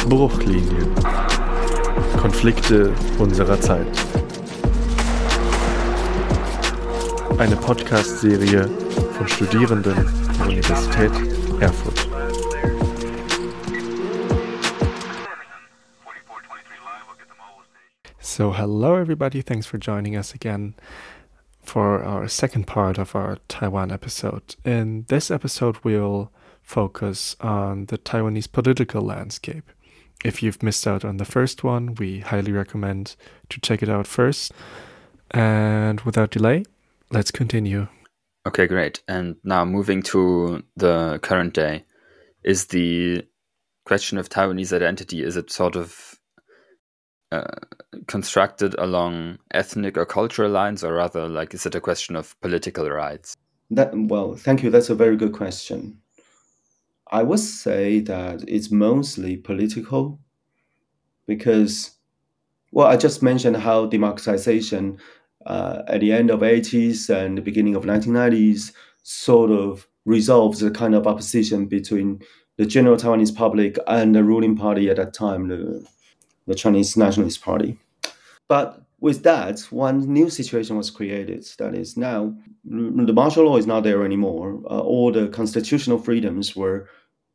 Bruchlinien. Konflikte unserer Zeit. Eine Podcast-Serie von Studierenden der Universität Erfurt. So hello everybody, thanks for joining us again for our second part of our Taiwan episode. In this episode we'll focus on the Taiwanese political landscape. If you've missed out on the first one, we highly recommend to check it out first. And without delay, let's continue. Okay, great. And now moving to the current day, is the question of Taiwanese identity, is it sort of constructed along ethnic or cultural lines, or rather, like, is it a question of political rights? Well, thank you. That's a very good question. I would say that it's mostly political because, well, I just mentioned how democratization at the end of 80s and the beginning of 1990s sort of resolves the kind of opposition between the general Taiwanese public and the ruling party at that time, the Chinese Nationalist Party. But with that, one new situation was created. That is, now the martial law is not there anymore. All the constitutional freedoms are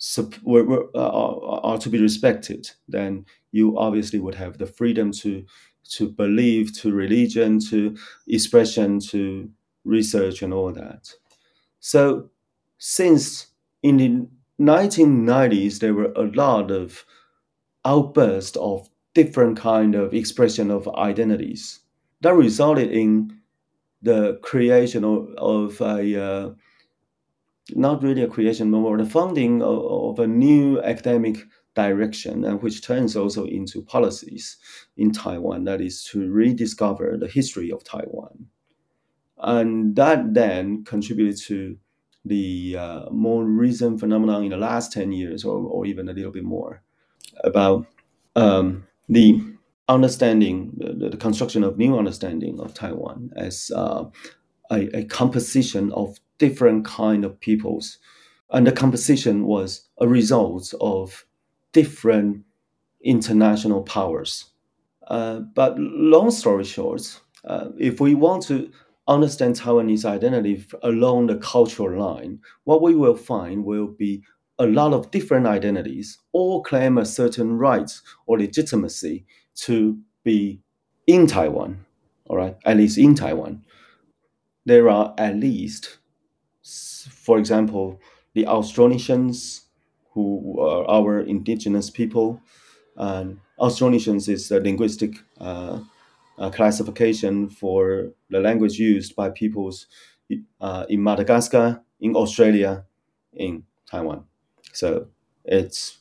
to be respected. Then you obviously would have the freedom to believe, to religion, to expression, to research, and all that. So, since in the 1990s, there were a lot of outbursts of different kind of expression of identities that resulted in the creation of a not really a creation, but more the founding of a new academic direction, and which turns also into policies in Taiwan, that is to rediscover the history of Taiwan. And that then contributed to the more recent phenomenon in the last 10 years or even a little bit more about the understanding, the construction of new understanding of Taiwan as a composition of different kind of peoples. And the composition was a result of different international powers. But long story short, if we want to understand Taiwanese identity along the cultural line, what we will find will be a lot of different identities all claim a certain rights or legitimacy to be in Taiwan, all right, at least in Taiwan. There are at least, for example, the Austronesians, who are our indigenous people. And Austronesians is a linguistic classification for the language used by peoples in Madagascar, in Australia, in Taiwan. So it's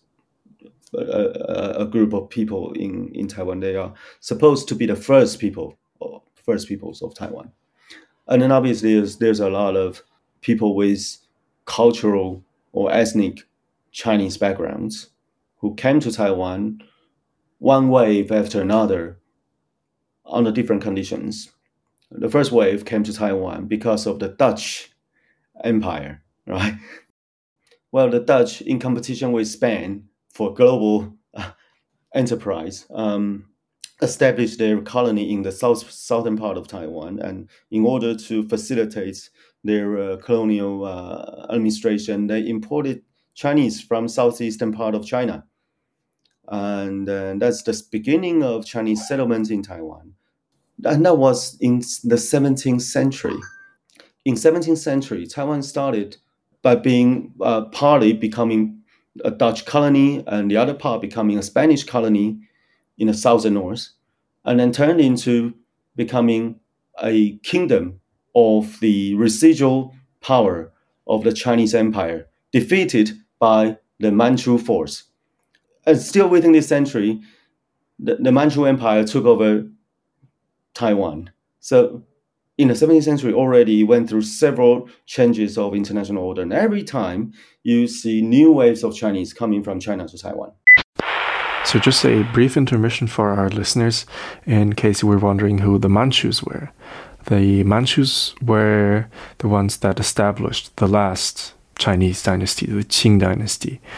a group of people in Taiwan. They are supposed to be the first peoples of Taiwan. And then obviously there's a lot of people with cultural or ethnic Chinese backgrounds who came to Taiwan one wave after another under different conditions. The first wave came to Taiwan because of the Dutch Empire, right? Well, the Dutch, in competition with Spain for global enterprise, established their colony in the southern part of Taiwan. And in order to facilitate their colonial administration, they imported Chinese from southeastern part of China. And that's the beginning of Chinese settlements in Taiwan. And that was in the 17th century. In 17th century, Taiwan started by being partly becoming a Dutch colony and the other part becoming a Spanish colony in the south and north, and then turned into becoming a kingdom of the residual power of the Chinese Empire, defeated by the Manchu force. And still within this century, the Manchu Empire took over Taiwan. So in the 17th century already went through several changes of international order. And every time you see new waves of Chinese coming from China to Taiwan. So just a brief intermission for our listeners, in case you were wondering who the Manchus were. The Manchus were the ones that established the last Chinese dynasty, the Qing dynasty.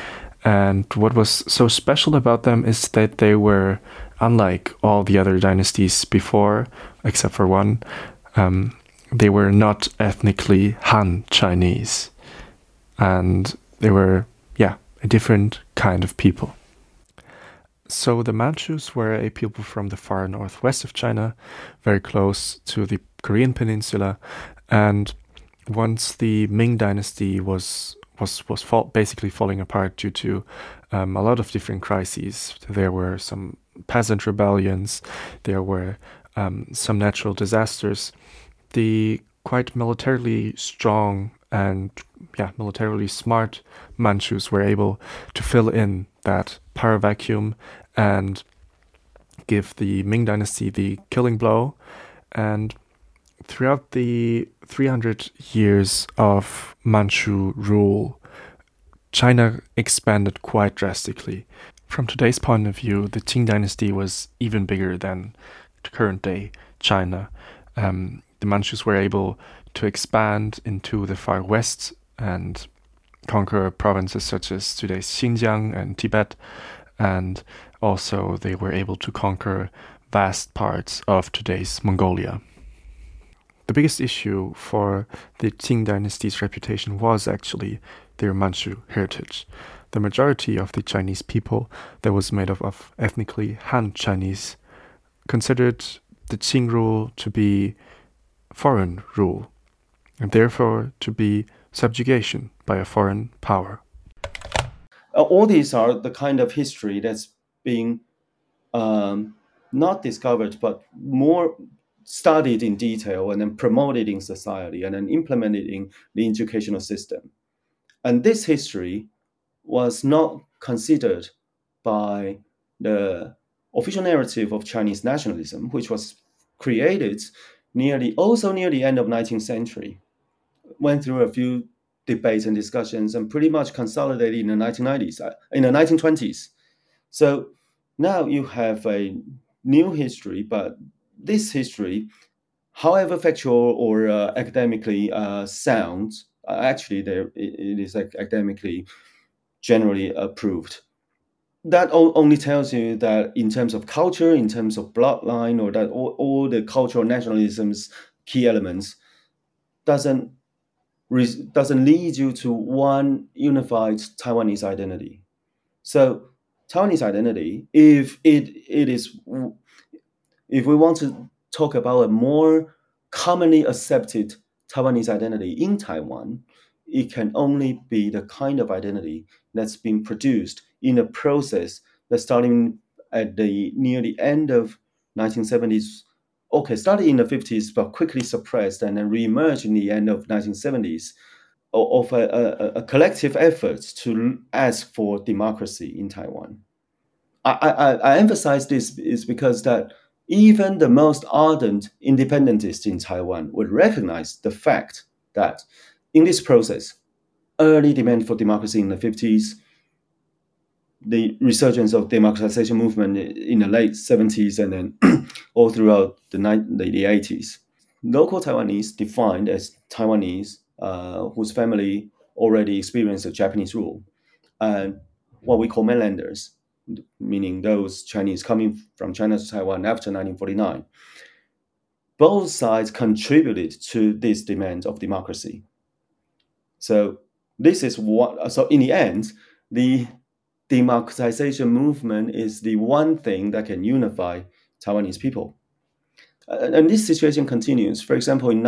And what was so special about them is that they were, unlike all the other dynasties before, except for one, they were not ethnically Han Chinese. And they were, a different kind of people. So the Manchus were a people from the far northwest of China, very close to the Korean peninsula. And once the Ming dynasty was basically falling apart due to a lot of different crises. There were some peasant rebellions, there were some natural disasters. The quite militarily strong and militarily smart Manchus were able to fill in that power vacuum and give the Ming dynasty the killing blow. And throughout the 300 years of Manchu rule, China expanded quite drastically. From today's point of view, the Qing dynasty was even bigger than current day China. The Manchus were able to expand into the far west and conquer provinces such as today's Xinjiang and Tibet, and also they were able to conquer vast parts of today's Mongolia. The biggest issue for the Qing dynasty's reputation was actually their Manchu heritage. The majority of the Chinese people that was made up of ethnically Han Chinese considered the Qing rule to be foreign rule, and therefore to be subjugation by a foreign power. All these are the kind of history that's being not discovered, but more studied in detail and then promoted in society and then implemented in the educational system. And this history was not considered by the official narrative of Chinese nationalism, which was created near the end of 19th century. Went through a few debates and discussions and pretty much consolidated in the 1920s. So now you have a new history, but this history, however factual or academically sound, actually it is academically generally approved. That only tells you that in terms of culture, in terms of bloodline, or that all the cultural nationalism's key elements doesn't lead you to one unified Taiwanese identity. So Taiwanese identity, if we want to talk about a more commonly accepted Taiwanese identity in Taiwan, it can only be the kind of identity that's been produced in a process that's starting at near the end of 1970s. Okay, started in the 50s, but quickly suppressed and then reemerged in the end of 1970s of a collective effort to ask for democracy in Taiwan. I emphasize this is because that even the most ardent independentists in Taiwan would recognize the fact that in this process, early demand for democracy in the 50s, the resurgence of democratization movement in the late 70s, and then all throughout the 80s. Local Taiwanese defined as Taiwanese whose family already experienced the Japanese rule, and what we call mainlanders, meaning those Chinese coming from China to Taiwan after 1949. Both sides contributed to this demand of democracy. So this is so in the end, the democratization movement is the one thing that can unify Taiwanese people. And this situation continues. For example, in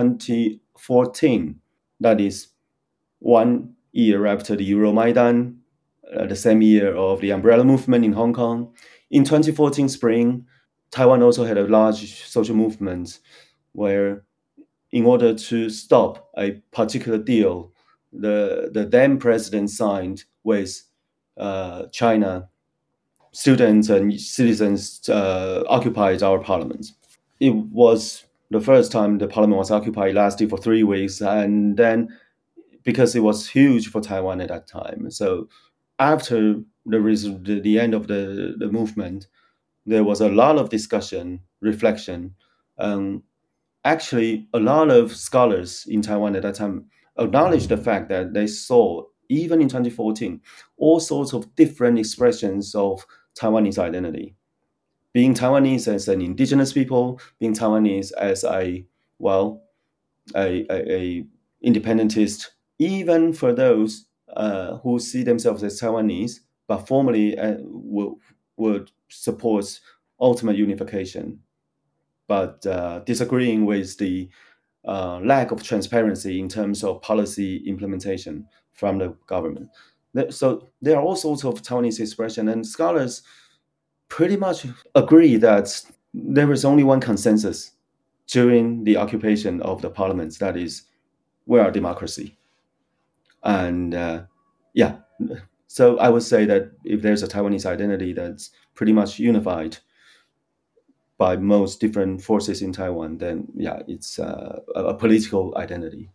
2014, that is 1 year after the Euromaidan, the same year of the Umbrella Movement in Hong Kong. In 2014 spring, Taiwan also had a large social movement where, in order to stop a particular deal, the then president signed with China, students and citizens occupied our parliament. It was the first time the parliament was occupied, lasted for 3 weeks, and then because it was huge for Taiwan at that time. So after the end of the movement, there was a lot of discussion, reflection. Actually, a lot of scholars in Taiwan at that time acknowledged the fact that they saw even in 2014, all sorts of different expressions of Taiwanese identity. Being Taiwanese as an indigenous people, being Taiwanese as a independentist, even for those who see themselves as Taiwanese, but formally would support ultimate unification, but disagreeing with the lack of transparency in terms of policy implementation from the government. So there are all sorts of Taiwanese expression, and scholars pretty much agree that there is only one consensus during the occupation of the parliaments, that is, we are democracy. And so I would say that if there's a Taiwanese identity that's pretty much unified by most different forces in Taiwan, then it's a political identity.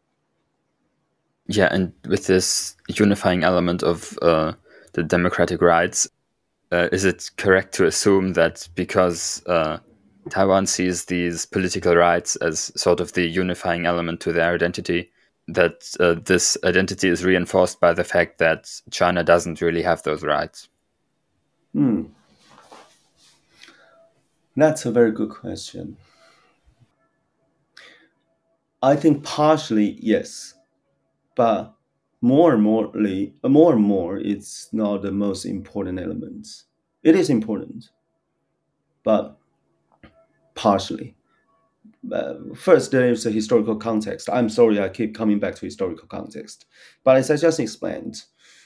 Yeah, and with this unifying element of the democratic rights, is it correct to assume that because Taiwan sees these political rights as sort of the unifying element to their identity, that this identity is reinforced by the fact that China doesn't really have those rights? That's a very good question. I think partially, yes. But more and more, it's not the most important element. It is important, but partially. First, there is a historical context. I'm sorry, I keep coming back to historical context. But as I just explained,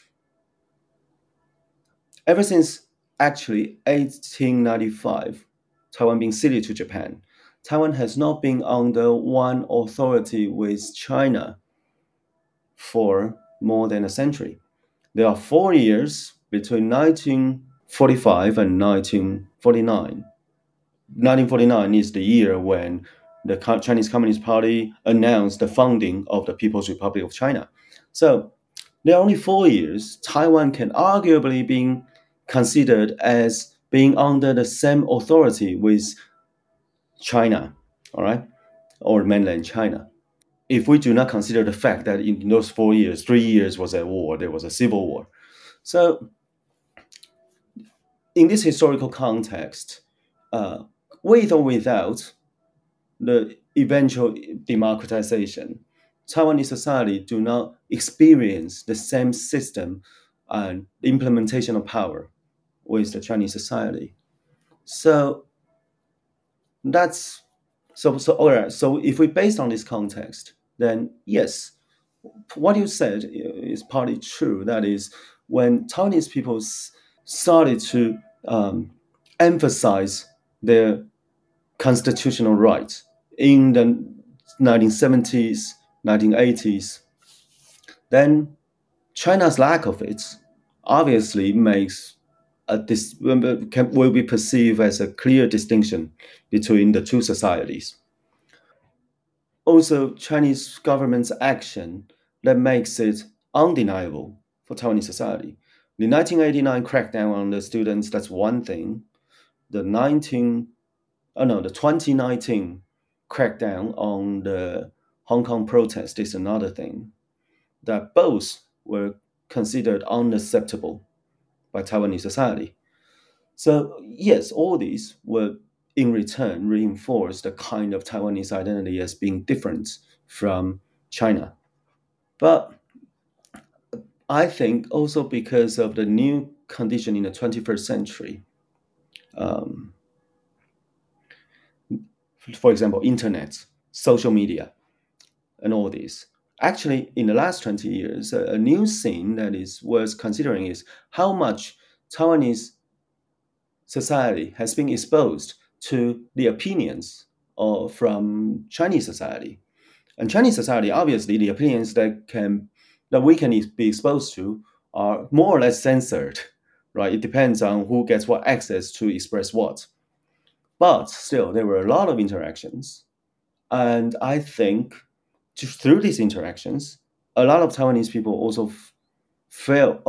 ever since actually 1895, Taiwan being ceded to Japan, Taiwan has not been under one authority with China for more than a century. There are 4 years between 1945 and 1949. 1949 is the year when the Chinese Communist Party announced the founding of the People's Republic of China. So there are only 4 years. Taiwan can arguably be considered as being under the same authority with China, all right, or mainland China. If we do not consider the fact that in those 4 years, 3 years was at war, there was a civil war. So in this historical context, with or without the eventual democratization, Taiwanese society do not experience the same system and implementation of power with the Chinese society. So that's all right. So if we based on this context, then yes, what you said is partly true. That is, when Taiwanese people started to emphasize their constitutional rights in the 1970s, 1980s, then China's lack of it obviously will be perceived as a clear distinction between the two societies. Also, Chinese government's action that makes it undeniable for Taiwanese society. The 1989 crackdown on the students, that's one thing. The 2019 crackdown on the Hong Kong protest is another thing. That both were considered unacceptable by Taiwanese society. So yes, all these were in return reinforce the kind of Taiwanese identity as being different from China. But I think also because of the new condition in the 21st century, for example, internet, social media, and all this. Actually, in the last 20 years, a new thing that is worth considering is how much Taiwanese society has been exposed to the opinions from Chinese society. And Chinese society, obviously, the opinions that we can be exposed to are more or less censored, right? It depends on who gets what access to express what. But still, there were a lot of interactions. And I think through these interactions, a lot of Taiwanese people also feel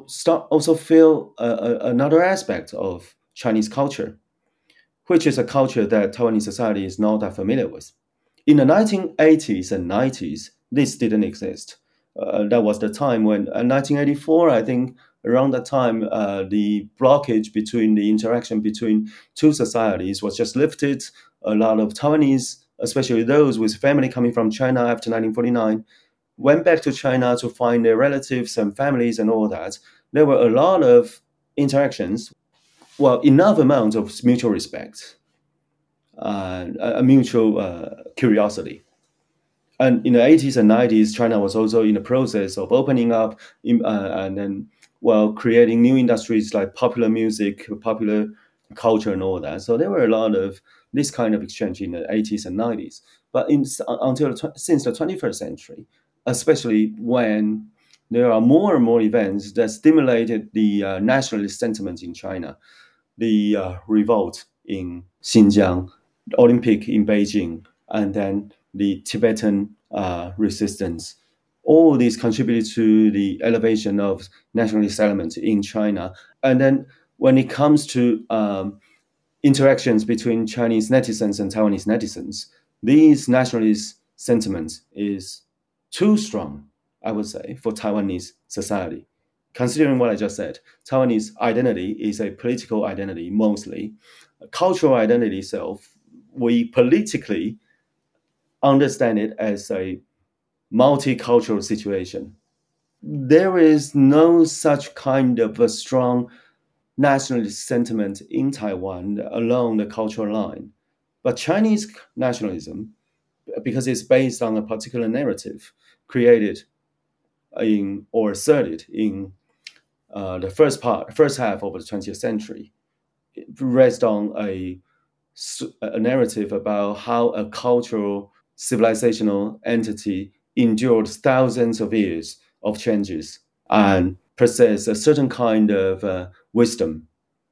another aspect of Chinese culture, which is a culture that Taiwanese society is not that familiar with. In the 1980s and 90s, this didn't exist. That was the time when 1984, I think, around that time, the blockage between the interaction between two societies was just lifted. A lot of Taiwanese, especially those with family coming from China after 1949, went back to China to find their relatives and families and all that. There were a lot of interactions, well, enough amount of mutual respect, a mutual curiosity. And in the 80s and 90s, China was also in the process of opening up and then, well, creating new industries like popular music, popular culture, and all that. So there were a lot of this kind of exchange in the 80s and 90s. But since the 21st century, especially when there are more and more events that stimulated the nationalist sentiment in China, the revolt in Xinjiang, the Olympic in Beijing, and then the Tibetan resistance. All these contributed to the elevation of nationalist elements in China. And then when it comes to interactions between Chinese netizens and Taiwanese netizens, these nationalist sentiments is too strong, I would say, for Taiwanese society. Considering what I just said, Taiwanese identity is a political identity mostly. Cultural identity itself, we politically understand it as a multicultural situation. There is no such kind of a strong nationalist sentiment in Taiwan along the cultural line. But Chinese nationalism, because it's based on a particular narrative created in or asserted in the first half of the 20th century, it rests on a narrative about how a cultural civilizational entity endured thousands of years of changes and possess a certain kind of wisdom,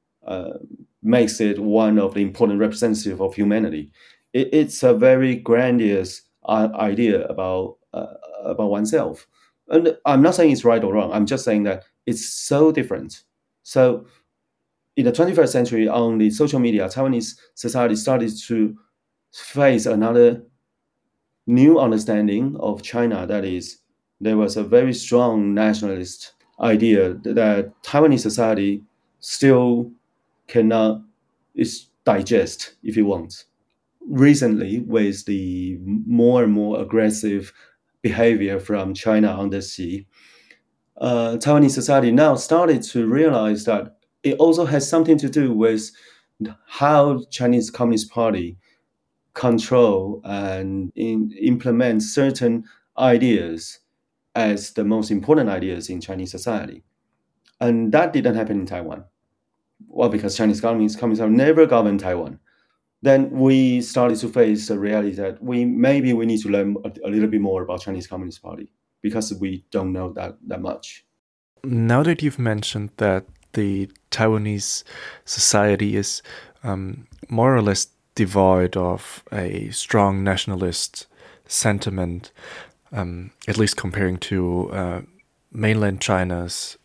makes it one of the important representative of humanity. It's a very grandiose idea about oneself. And I'm not saying it's right or wrong. I'm just saying that it's so different. So in the 21st century, on the social media, Taiwanese society started to face another new understanding of China. That is, there was a very strong nationalist idea that Taiwanese society still cannot digest, if you want. Recently, with the more and more aggressive behavior from China on the sea, Taiwanese society now started to realize that it also has something to do with how Chinese Communist Party control and implement certain ideas as the most important ideas in Chinese society. And that didn't happen in Taiwan. Well, because Chinese Communist Party never governed Taiwan. Then we started to face the reality that we need to learn a little bit more about Chinese Communist Party because we don't know that much. Now that you've mentioned that the Taiwanese society is more or less devoid of a strong nationalist sentiment, at least comparing to mainland China's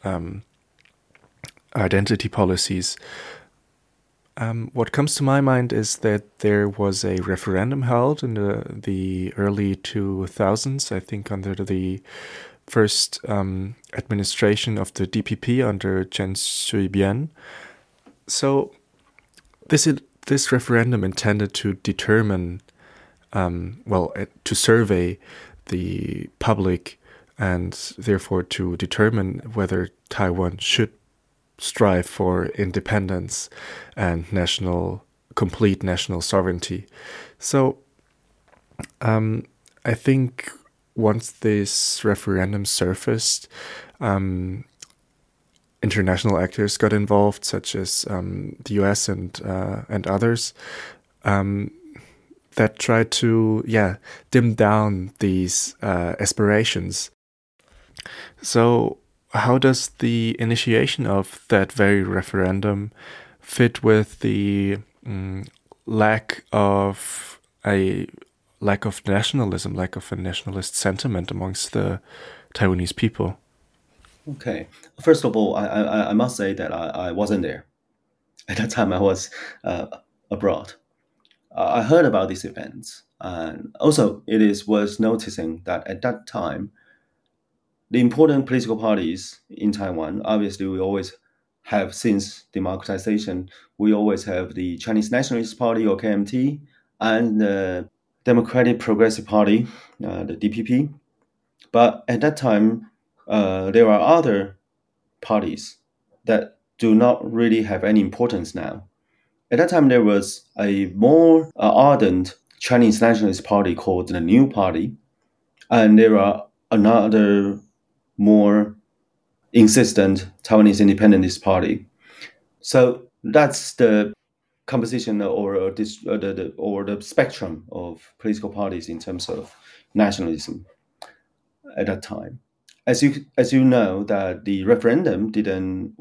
identity policies, what comes to my mind is that there was a referendum held in the early 2000s, I think under the first administration of the DPP under Chen Shui-bian. So this referendum intended to determine, to survey the public and therefore to determine whether Taiwan should strive for independence and complete national sovereignty. So I think once this referendum surfaced, international actors got involved, such as the US and others, that tried to dim down these aspirations. So how does the initiation of that very referendum fit with the lack of nationalism, lack of a nationalist sentiment amongst the Taiwanese people? Okay. First of all, I must say that I wasn't there. At that time, I was abroad. I heard about these events. And also, it is worth noticing that at that time, the important political parties in Taiwan, obviously, we always have, since democratization, we always have the Chinese Nationalist Party, or KMT, and the Democratic Progressive Party, the DPP. But at that time, there are other parties that do not really have any importance now. At that time, there was a more ardent Chinese Nationalist Party called the New Party, and there are another more insistent Taiwanese Independentist Party. So that's the composition or the spectrum of political parties in terms of nationalism at that time. As you know, that the referendum didn't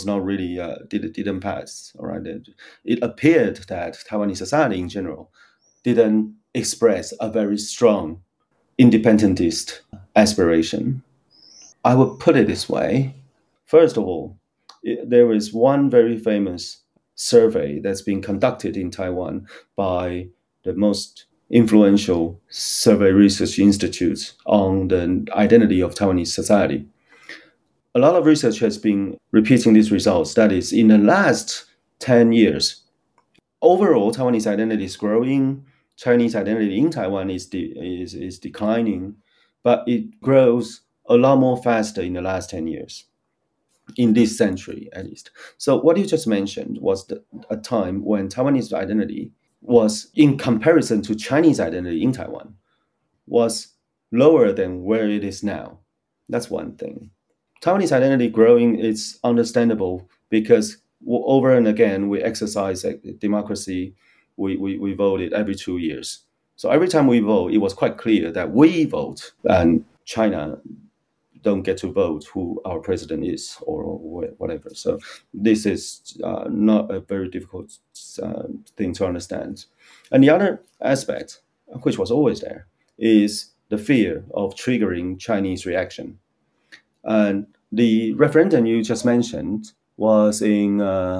pass. All right, it appeared that Taiwanese society in general didn't express a very strong independentist aspiration. I would put it this way. First of all, there is one very famous survey that's been conducted in Taiwan by the most influential survey research institutes on the identity of Taiwanese society. A lot of research has been repeating these results. That is, in the last 10 years, overall, Taiwanese identity is growing. Chinese identity in Taiwan is declining, but it grows a lot more faster in the last 10 years, in this century at least. So what you just mentioned was a time when Taiwanese identity was, in comparison to Chinese identity in Taiwan, was lower than where it is now. That's one thing. Taiwanese identity growing is understandable because over and again we exercise democracy. We voted every 2 years. So every time we vote, it was quite clear that we vote and China don't get to vote who our president is or whatever. So this is not a very difficult thing to understand. And the other aspect, which was always there, is the fear of triggering Chinese reaction. And the referendum you just mentioned was in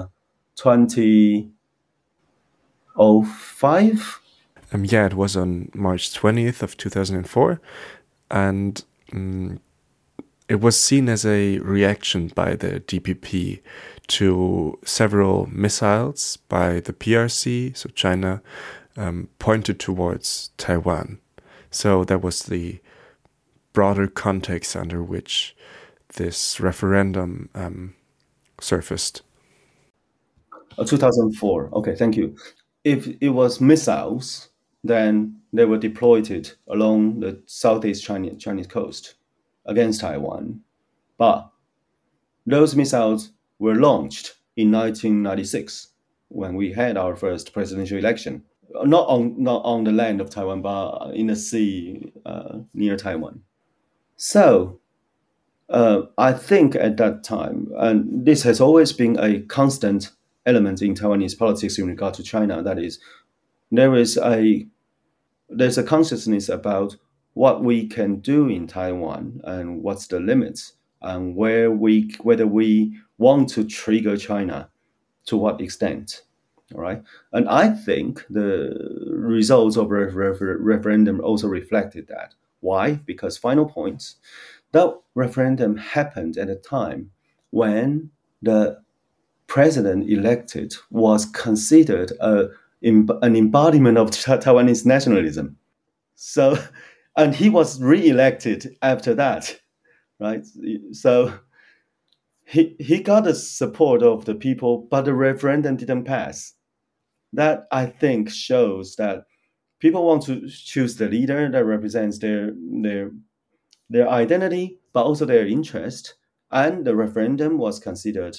2005. Yeah, it was on March 20th of 2004. And it was seen as a reaction by the DPP to several missiles by the PRC, so China, pointed towards Taiwan. So that was the broader context under which this referendum surfaced. 2004. Okay, thank you. If it was missiles, then they were deployed along the southeast Chinese coast against Taiwan. But those missiles were launched in 1996 when we had our first presidential election. Not on the land of Taiwan, but in the sea near Taiwan. So I think at that time, and this has always been a constant element in Taiwanese politics in regard to China, that is, there's a consciousness about what we can do in Taiwan and what's the limits, and whether we want to trigger China to what extent. All right, and I think the results of referendum also reflected that. Why? Because final points, that referendum happened at a time when the president elected was considered an embodiment of Taiwanese nationalism. So, and he was re-elected after that, right? So he got the support of the people, but the referendum didn't pass. That, I think, shows that people want to choose the leader that represents their identity, but also their interest. And the referendum was considered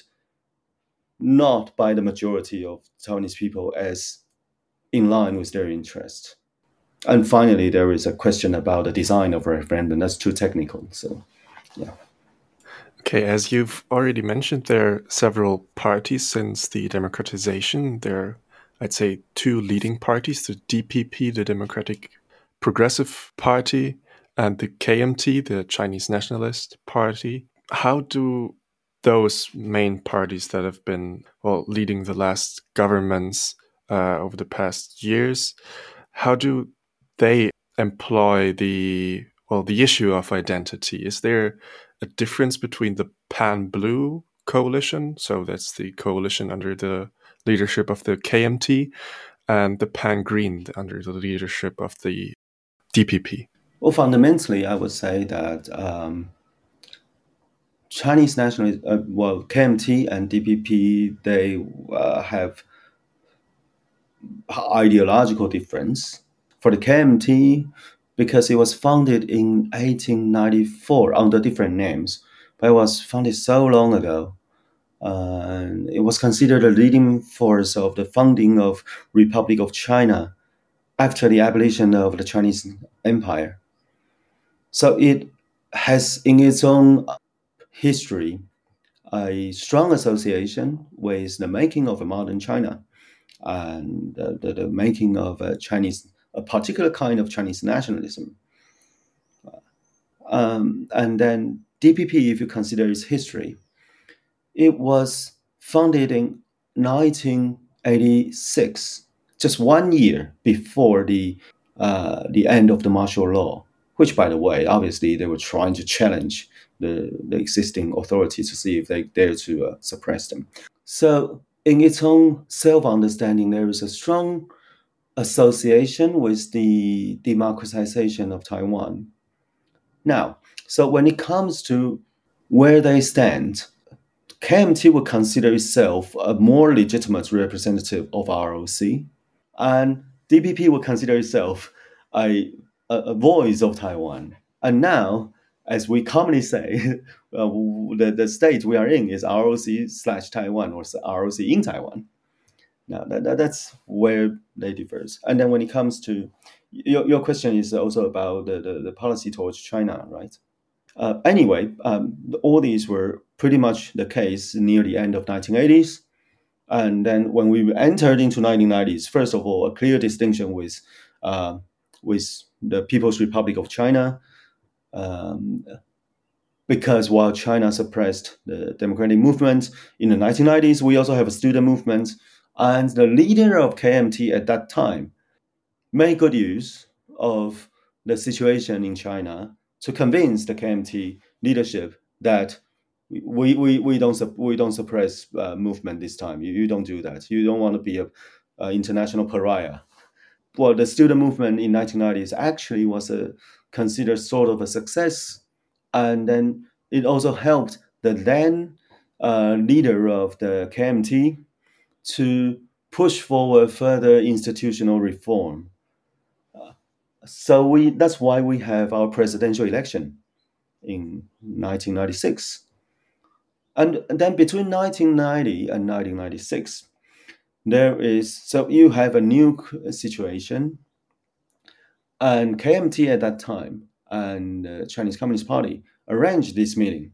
not by the majority of Taiwanese people as in line with their interest. And finally, there is a question about the design of a referendum. That's too technical. So, yeah. Okay, as you've already mentioned, there are several parties since the democratization. There are, I'd say, two leading parties, the DPP, the Democratic Progressive Party, and the KMT, the Chinese Nationalist Party. How do those main parties that have been leading the last governments over the past years, how do they employ the issue of identity? Is there a difference between the Pan-Blue coalition, so that's the coalition under the leadership of the KMT, and the Pan-Green under the leadership of the DPP? Well, fundamentally, I would say that Chinese nationalists, KMT and DPP, they have ideological difference. For the KMT, because it was founded in 1894 under different names, but it was founded so long ago. It was considered a leading force of the founding of Republic of China after the abolition of the Chinese Empire. So it has in its own history a strong association with the making of a modern China and the making of a particular kind of Chinese nationalism. And then DPP, if you consider its history, it was founded in 1986, just 1 year before the end of the martial law, which, by the way, obviously they were trying to challenge the existing authorities to see if they dare to suppress them. So in its own self-understanding, there is a strong association with the democratization of Taiwan. Now, so when it comes to where they stand, KMT would consider itself a more legitimate representative of ROC, and DPP would consider itself a voice of Taiwan. And now, as we commonly say, the state we are in is ROC/Taiwan or ROC in Taiwan. Now, that's where they differ. And then when it comes to your question is also about the policy towards China, right? Anyway, all these were pretty much the case near the end of 1980s. And then when we entered into 1990s, first of all, a clear distinction with the People's Republic of China, because while China suppressed the democratic movement in the 1990s, we also have a student movement. And the leader of KMT at that time made good use of the situation in China to convince the KMT leadership that we don't suppress movement this time. You don't do that. You don't want to be a international pariah. Well, the student movement in 1990s actually was considered sort of a success, and then it also helped the then leader of the KMT to push forward further institutional reform. So that's why we have our presidential election in 1996. And then between 1990 and 1996, so you have a new situation, and KMT at that time and the Chinese Communist Party arranged this meeting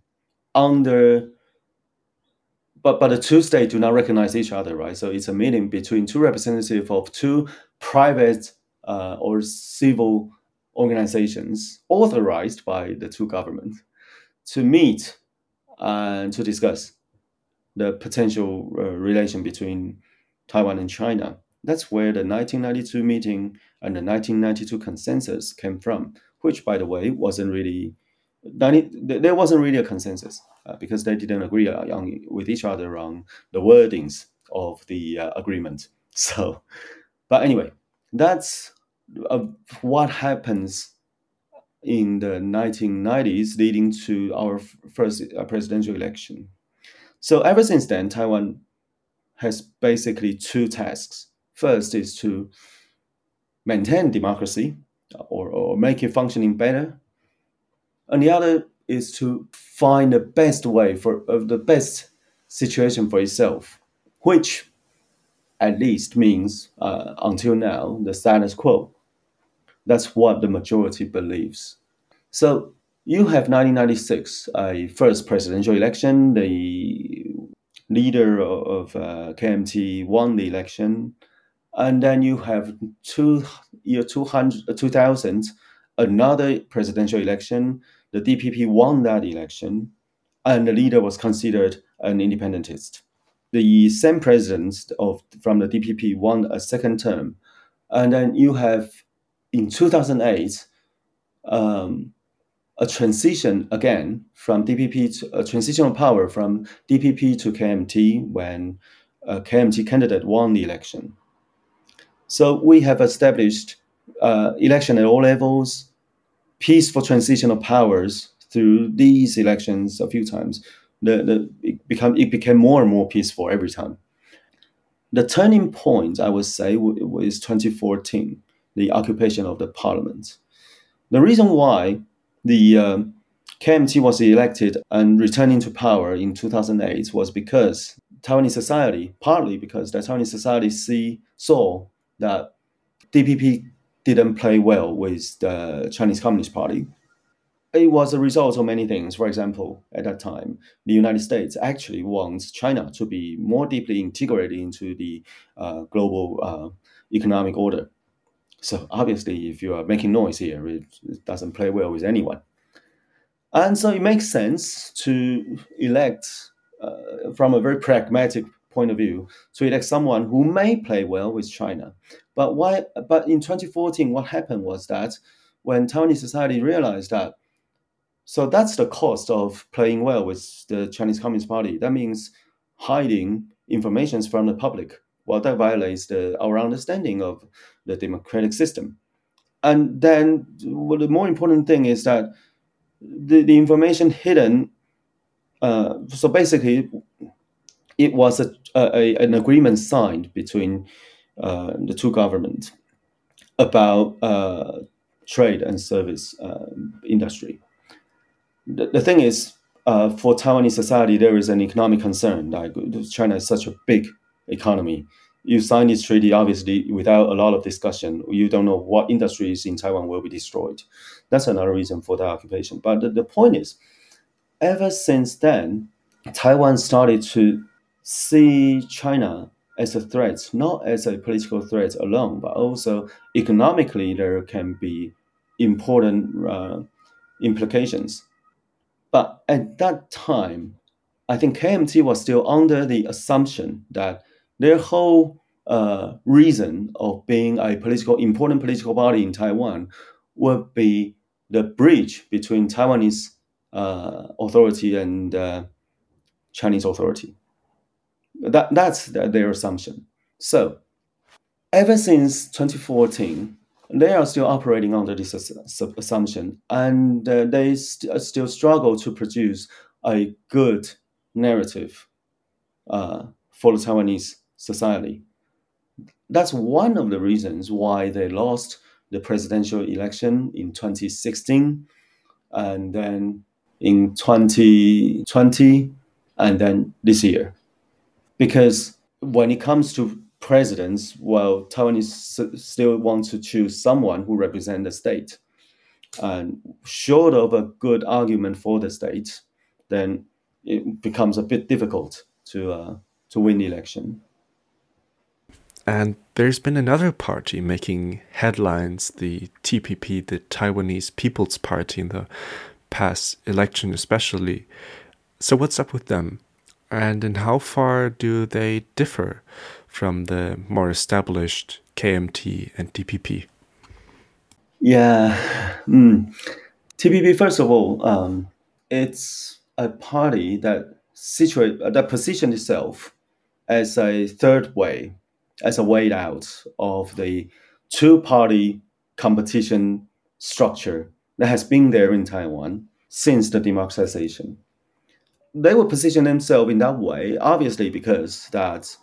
but the two states do not recognize each other, right? So it's a meeting between two representatives of two private or civil organizations authorized by the two governments to meet and to discuss the potential relation between Taiwan and China. That's where the 1992 meeting and the 1992 consensus came from, which, by the way, there wasn't really a consensus because they didn't agree with each other on the wordings of the agreement. So, but anyway, that's what happens in the 1990s, leading to our first presidential election. So ever since then, Taiwan has basically two tasks. First is to maintain democracy or make it functioning better. And the other is to find the best way the best situation for itself, which at least means, until now, the status quo. That's what the majority believes. So you have 1996, a first presidential election. The leader of KMT won the election. And then you have 2000, another presidential election. The DPP won that election, and the leader was considered an independentist. The same president from the DPP won a second term. And then you have, in 2008, a transition again from DPP to a transitional power from DPP to KMT when a KMT candidate won the election. So we have established election at all levels, peaceful transitional powers through these elections a few times. It became more and more peaceful every time. The turning point, I would say, was 2014, the occupation of the parliament. The reason why the KMT was elected and returning to power in 2008 was because Taiwanese society, partly because the Taiwanese society saw that DPP didn't play well with the Chinese Communist Party. It was a result of many things. For example, at that time, the United States actually wants China to be more deeply integrated into the global economic order. So obviously, if you are making noise here, it doesn't play well with anyone. And so it makes sense to elect, from a very pragmatic point of view, to elect someone who may play well with China. But in 2014, what happened was that when Taiwanese society realized that, so that's the cost of playing well with the Chinese Communist Party. That means hiding information from the public. Well, that violates our understanding of the democratic system. And then the more important thing is that the information hidden. So basically, it was an agreement signed between the two governments about trade and service industry. The thing is, for Taiwanese society, there is an economic concern. Like China is such a big economy. You sign this treaty, obviously, without a lot of discussion. You don't know what industries in Taiwan will be destroyed. That's another reason for the occupation. But the point is, ever since then, Taiwan started to see China as a threat, not as a political threat alone, but also economically there can be important implications. But at that time, I think KMT was still under the assumption that their whole reason of being a important political party in Taiwan would be the bridge between Taiwanese authority and Chinese authority. That's their assumption. So ever since 2014, they are still operating under this assumption, and they still struggle to produce a good narrative for the Taiwanese society. That's one of the reasons why they lost the presidential election in 2016, and then in 2020, and then this year. Because when it comes to presidents, well, Taiwanese still want to choose someone who represents the state. And short of a good argument for the state, then it becomes a bit difficult to win the election. And there's been another party making headlines, the TPP, the Taiwanese People's Party, in the past election especially. So what's up with them? And in how far do they differ from the more established KMT and DPP? Yeah. TPP, first of all, it's a party that positioned itself as a third way, as a way out of the two-party competition structure that has been there in Taiwan since the democratization. They would position themselves in that way, obviously, because that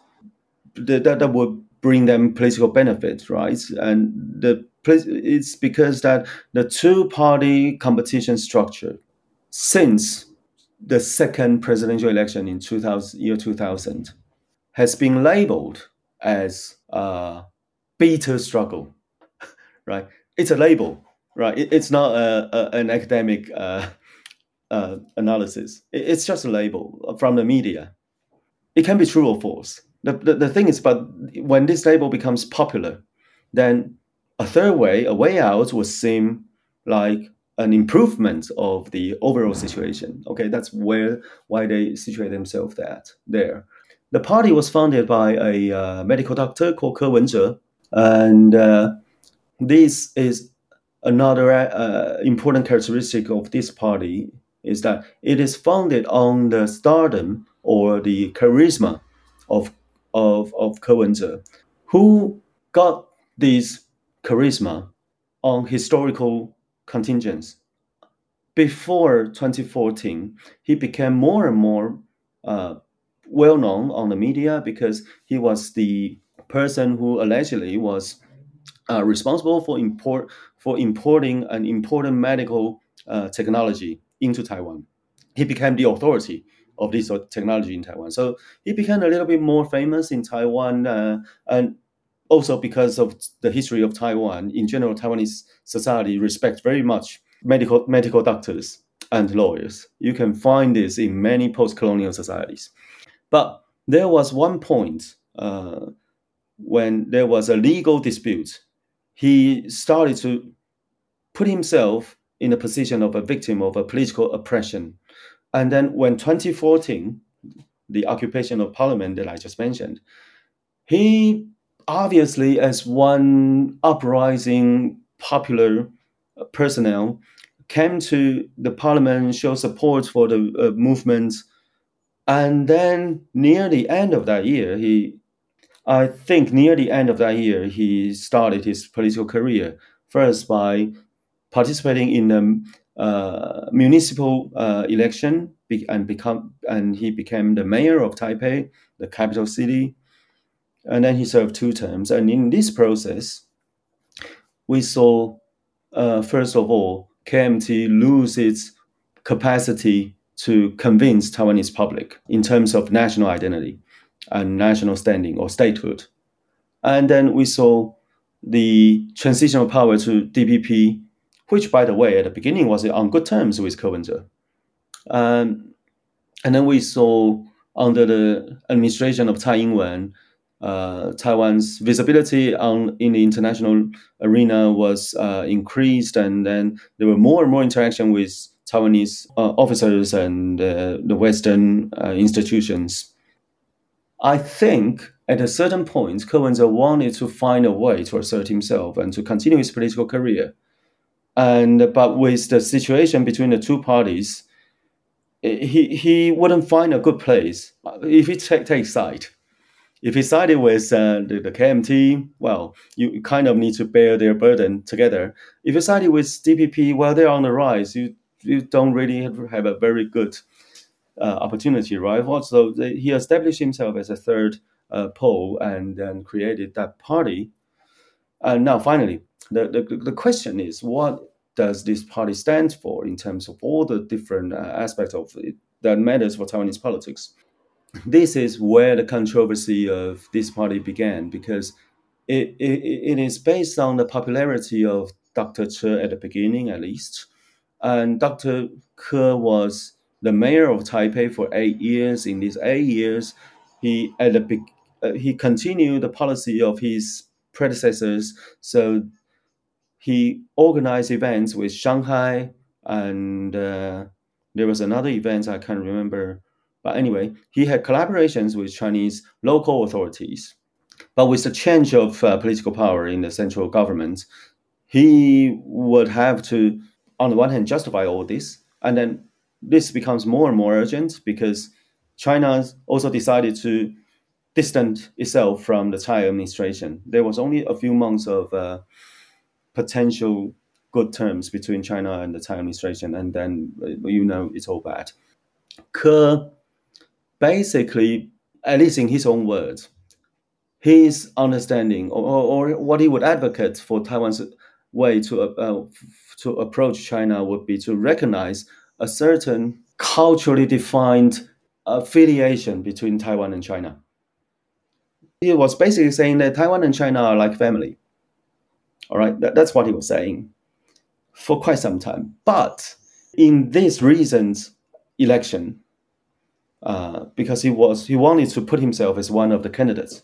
would bring them political benefits, right? And it's because that the two-party competition structure, since the second presidential election in 2000, has been labeled as a bitter struggle, right? It's a label, right? It's not an academic analysis. It's just a label from the media. It can be true or false. The thing is, but when this label becomes popular, then a third way, a way out, would seem like an improvement of the overall situation. Okay, that's why they situate themselves there. The party was founded by a medical doctor called Ke Wen-je, and this is another important characteristic of this party is that it is founded on the stardom or the charisma of Ko Wen-je, who got this charisma on historical contingents. Before 2014, he became more and more well known on the media because he was the person who allegedly was responsible for importing an important medical technology into Taiwan. He became the authority of this technology in Taiwan. So he became a little bit more famous in Taiwan, and also because of the history of Taiwan. In general, Taiwanese society respects very much medical doctors and lawyers. You can find this in many post-colonial societies. But there was one point when there was a legal dispute. He started to put himself in a position of a victim of a political oppression. And then when 2014, the occupation of parliament that I just mentioned, he obviously, as one uprising popular personnel, came to the parliament, show support for the movement. And then near the end of that year, he started his political career, first by participating in a municipal election, and he became the mayor of Taipei, the capital city. And then he served 2 terms. And in this process, we saw, first of all, KMT lose its capacity to convince Taiwanese public in terms of national identity and national standing or statehood. And then we saw the transitional power to DPP, which, by the way, at the beginning was on good terms with Ko Wen-je. And then we saw, under the administration of Tsai Ing-wen, Taiwan's visibility in the international arena was increased, and then there were more and more interaction with Taiwanese officers and the Western institutions. I think at a certain point, Ko Wen-je wanted to find a way to assert himself and to continue his political career. But with the situation between the two parties, he wouldn't find a good place if he takes side. If he sided with the KMT, well, you kind of need to bear their burden together. If you sided with DPP, well, they're on the rise. You don't really have a very good opportunity, right? Also, he established himself as a third pole and then created that party. And now, finally, the question is, what does this party stand for in terms of all the different aspects of it that matters for Taiwanese politics? This is where the controversy of this party began, because it is based on the popularity of Dr. Che at the beginning, at least. And Dr. Ke was the mayor of Taipei for 8 years. In these 8 years, he continued the policy of his predecessors. So he organized events with Shanghai, and there was another event I can't remember. But anyway, he had collaborations with Chinese local authorities. But with the change of political power in the central government, he would have to, on the one hand, justify all this. And then this becomes more and more urgent because China also decided to distance itself from the Tsai administration. There was only a few months of potential good terms between China and the Tsai administration, and then, it's all bad. Ke basically, at least in his own words, his understanding or what he would advocate for Taiwan's way to approach China would be to recognize a certain culturally defined affiliation between Taiwan and China. He was basically saying that Taiwan and China are like family. All right, that's what he was saying for quite some time. But in this recent election, because he wanted to put himself as one of the candidates,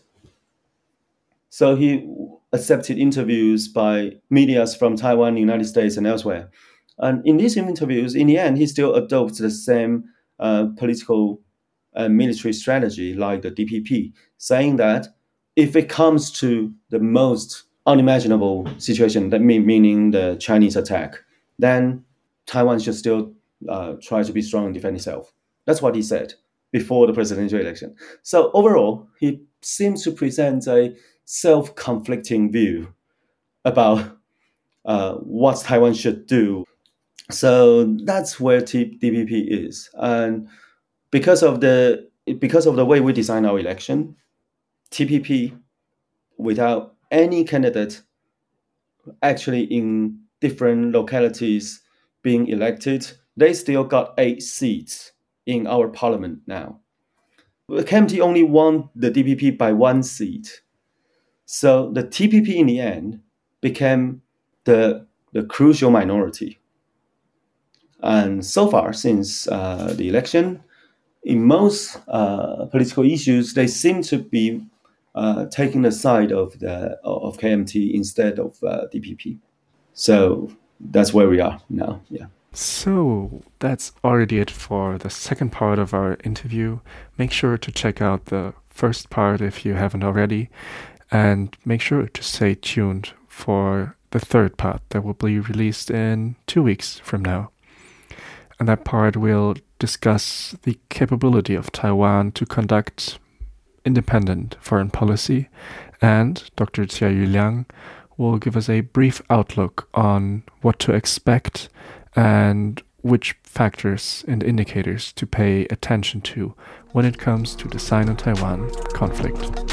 so he accepted interviews by medias from Taiwan, the United States, and elsewhere. And in these interviews, in the end, he still adopts the same political and military strategy like the DPP, saying that if it comes to the most unimaginable situation, that meaning the Chinese attack, then Taiwan should still try to be strong and defend itself. That's what he said before the presidential election. So overall, he seems to present a self-conflicting view about what Taiwan should do. So that's where DPP is, and because of the way we design our election, TPP, without any candidate actually in different localities being elected, they still got 8 seats in our parliament now. The KMT only won the DPP by 1 seat. So the TPP in the end became the crucial minority. And so far, since the election, in most political issues, they seem to be taking the side of KMT instead of DPP. So that's where we are now. Yeah. So that's already it for the second part of our interview. Make sure to check out the first part if you haven't already, and make sure to stay tuned for the third part that will be released in 2 weeks from now. And that part will discuss the capability of Taiwan to conduct independent foreign policy, and Dr. Jia-Yu Liang will give us a brief outlook on what to expect and which factors and indicators to pay attention to when it comes to the Sino-Taiwan conflict.